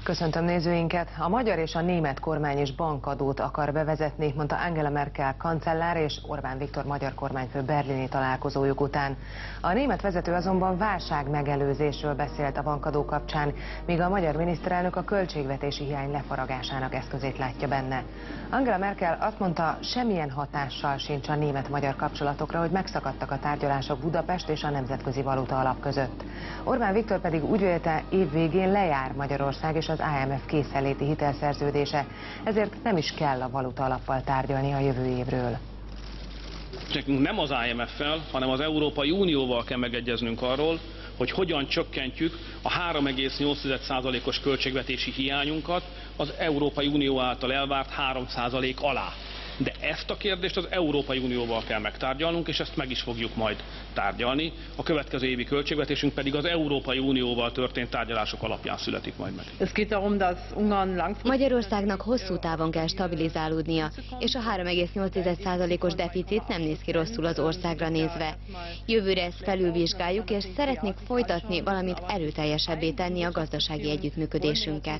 Köszöntöm nézőinket! A magyar és a német kormány is bankadót akar bevezetni, mondta Angela Merkel kancellár és Orbán Viktor magyar kormányfő berlini találkozójuk után. A német vezető azonban válságmegelőzésről beszélt a bankadó kapcsán, míg a magyar miniszterelnök a költségvetési hiány lefaragásának eszközét látja benne. Angela Merkel azt mondta, semmilyen hatással sincs a német-magyar kapcsolatokra, hogy megszakadtak a tárgyalások Budapest és a Nemzetközi Valuta Alap között. Orbán Viktor pedig úgy vélte, év végén lejár Magyarország és az IMF készenléti hitelszerződése, ezért nem is kell a valuta alappal tárgyalni a jövő évről. Nekünk nem az IMF-fel, hanem az Európai Unióval kell megegyeznünk arról, hogy hogyan csökkentjük a 3,8%-os költségvetési hiányunkat az Európai Unió által elvárt 3% alá. De ezt a kérdést az Európai Unióval kell megtárgyalnunk, és ezt meg is fogjuk majd tárgyalni. A következő évi költségvetésünk pedig az Európai Unióval történt tárgyalások alapján születik majd meg. Magyarországnak hosszú távon kell stabilizálódnia, és a 3,8%-os deficit nem néz ki rosszul az országra nézve. Jövőre ezt felülvizsgáljuk, és szeretnék folytatni, valamint erőteljesebbé tenni a gazdasági együttműködésünket.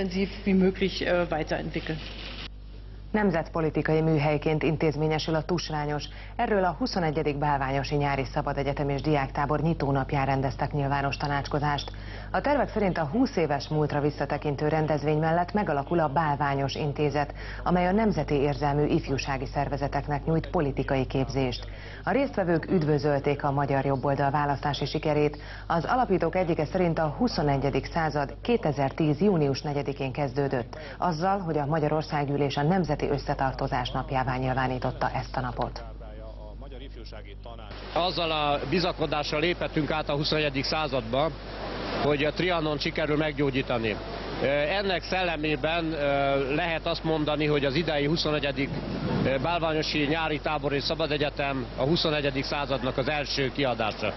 Nemzetpolitikai műhelyként intézményesül a tusványos. Erről a 21. Bálványosi Nyári Szabadegyetem és Diáktábor nyitónapján rendeztek nyilvános tanácskozást. A tervek szerint a 20 éves múltra visszatekintő rendezvény mellett megalakul a Bálványos Intézet, amely a nemzeti érzelmű ifjúsági szervezeteknek nyújt politikai képzést. A résztvevők üdvözölték a magyar jobboldal választási sikerét. Az alapítók egyike szerint a 21. század 2010. június 4-én kezdődött, azzal, hogy a Magyarországgyűlés a Nemzeti Összetartozás napjává nyilvánította ezt a napot. Azzal a bizakodással léphetünk át a 21. századba, hogy a Trianon sikerül meggyógyítani. Ennek szellemében lehet azt mondani, hogy az idei 21. Bálványosi Nyári Tábor és Szabadegyetem a 21. századnak az első kiadása.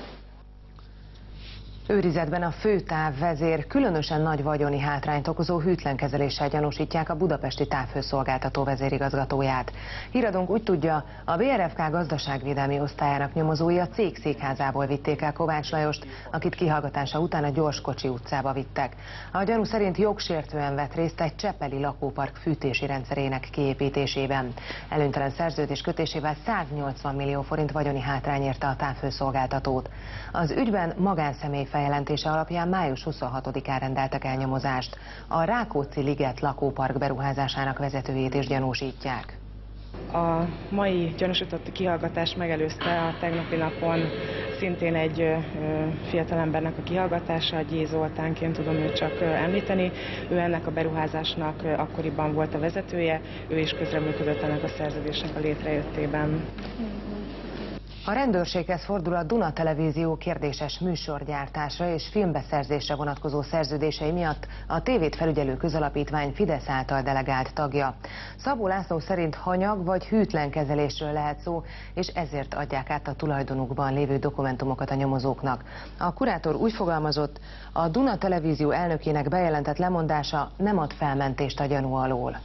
Őrizetben a főtávvezér különösen nagy vagyoni hátrányt okozó hűtlenkezeléssel gyanúsítják a budapesti távhőszolgáltató vezérigazgatóját. Híradónk úgy tudja, a BRFK gazdaságvédelmi osztályának nyomozói a cég székházából vitték el Kovács Lajost, akit kihallgatása után a Gyorskocsi utcába vittek. A gyanú szerint jogsértően vett részt egy csepeli lakópark fűtési rendszerének kiépítésében. Előnytelen szerződés kötésével 180 millió forint vagyoni hátrány érte a távhőszolgáltatót. Az ügyben magánszemély feljelentése alapján május 26-án rendeltek el nyomozást. A Rákóczi-liget lakópark beruházásának vezetőjét is gyanúsítják. A mai gyanúsítotti kihallgatás megelőzte a tegnapi napon szintén egy fiatalembernek a kihallgatása, G. Zoltánként tudom őt csak említeni. Ő ennek a beruházásnak akkoriban volt a vezetője, ő is közreműködött ennek a szerződésnek a létrejöttében. A rendőrséghez fordul a Duna Televízió kérdéses műsorgyártásra és filmbeszerzésre vonatkozó szerződései miatt a tévét felügyelő közalapítvány Fidesz által delegált tagja. Szabó László szerint hanyag vagy hűtlen kezelésről lehet szó, és ezért adják át a tulajdonukban lévő dokumentumokat a nyomozóknak. A kurátor úgy fogalmazott, a Duna Televízió elnökének bejelentett lemondása nem ad felmentést a gyanú alól.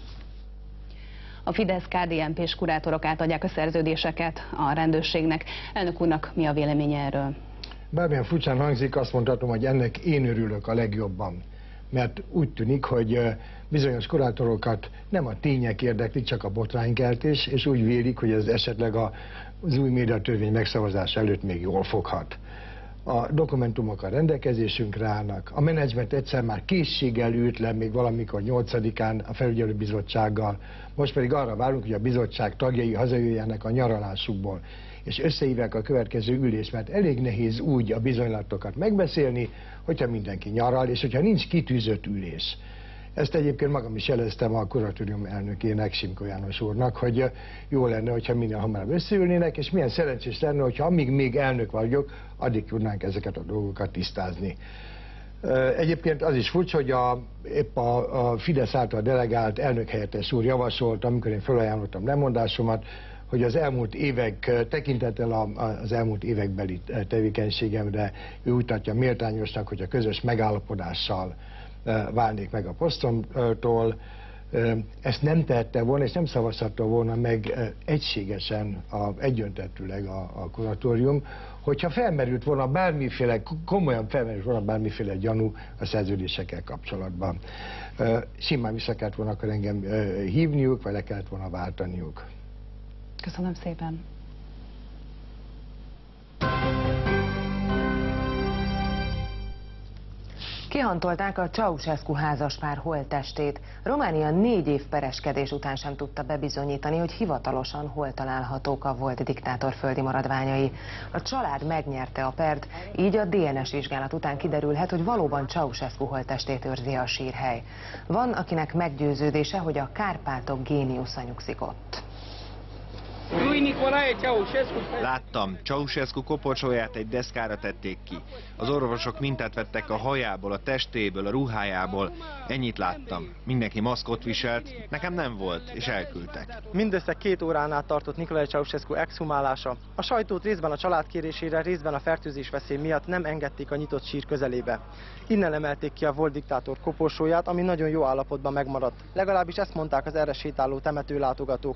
A Fidesz-KDNP-s kurátorok átadják a szerződéseket a rendőrségnek. Elnök úrnak mi a véleménye erről? Bármilyen furcsán hangzik, azt mondhatom, hogy ennek én örülök a legjobban. Mert úgy tűnik, hogy bizonyos kurátorokat nem a tények érdeklik, csak a botránykeltés, és úgy vélik, hogy ez esetleg az új médiatörvény megszavazása előtt még jól foghat. A dokumentumok a rendelkezésünkre állnak, a menedzsment egyszer már készséggel ült le még valamikor 8-án a felügyelőbizottsággal, most pedig arra várunk, hogy a bizottság tagjai hazajöjjenek a nyaralásukból, és összehívják a következő ülést, mert elég nehéz úgy a bizonylatokat megbeszélni, hogyha mindenki nyaral, és hogyha nincs kitűzött ülés. Ezt egyébként magam is jeleztem a kuratórium elnökének, Simko János úrnak, hogy jó lenne, hogyha minél hamarabb összeülnének, és milyen szerencsés lenne, hogyha amíg még elnök vagyok, addig tudnánk ezeket a dolgokat tisztázni. Egyébként az is furcsa, hogy épp a Fidesz által delegált elnökhelyettes úr javasolt, amikor én felajánlottam lemondásomat, hogy az elmúlt évek, tekintettel az elmúlt évekbeli tevékenységemre, ő úgy tartja méltányosnak, hogy a közös megállapodással válnék meg a posztomtól. ezt nem tehette volna, és nem szavazhatta volna meg egységesen, egyöntetűleg a kuratórium, hogyha felmerült volna bármiféle, komolyan felmerült volna bármiféle gyanú a szerződésekkel kapcsolatban. Simán vissza kellett volna akkor engem hívniuk, vagy le kellett volna váltaniuk. Köszönöm szépen. Kihantolták a Ceausescu házaspár holttestét. Románia 4 év pereskedés után sem tudta bebizonyítani, hogy hivatalosan hol találhatók a volt diktátor földi maradványai. A család megnyerte a pert, így a DNS vizsgálat után kiderülhet, hogy valóban Ceausescu holttestét őrzi a sírhely. Van, akinek meggyőződése, hogy a Kárpátok géniusza nyugszik ott. Láttam, Ceausescu koporsóját egy deszkára tették ki. Az orvosok mintát vettek a hajából, a testéből, a ruhájából. Ennyit láttam. Mindenki maszkot viselt, nekem nem volt, és elküldtek. Mindössze 2 órán át tartott Nicolae Ceausescu exhumálása. A sajtót részben a család kérésére, részben a fertőzés veszély miatt nem engedték a nyitott sír közelébe. Innen emelték ki a volt diktátor koporsóját, ami nagyon jó állapotban megmaradt. Legalábbis ezt mondták az erre sétáló temetőlátogatók.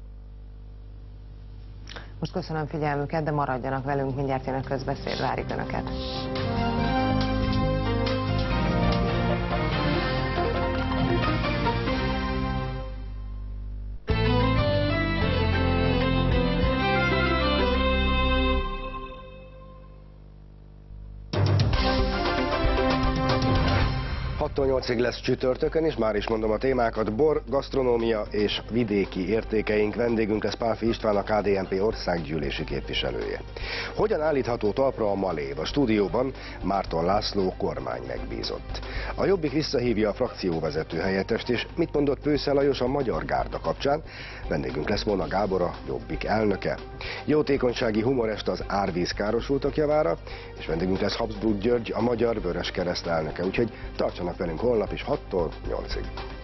Most köszönöm figyelmüket, de maradjanak velünk, mindjárt jön a közbeszéd, várjuk Önöket. Attól 8-ig lesz csütörtökön, és már is mondom a témákat: bor, gasztronómia és vidéki értékeink. Vendégünk lesz Pálffy István, a KDNP országgyűlési képviselője. Hogyan állítható talpra a malév? A stúdióban Márton László kormány megbízott. A Jobbik visszahívja a frakcióvezető helyettest, és mit mondott Pősze Lajos a Magyar Gárda kapcsán? Vendégünk lesz Mona Gábor, a Jobbik elnöke. Jótékonysági humorest az árvíz károsultak javára, és vendégünk lesz Habsburg György, a Magyar Vöröskereszt elnöke. Úgyhogy tartsanak velünk holnap is 6-tól 8-ig.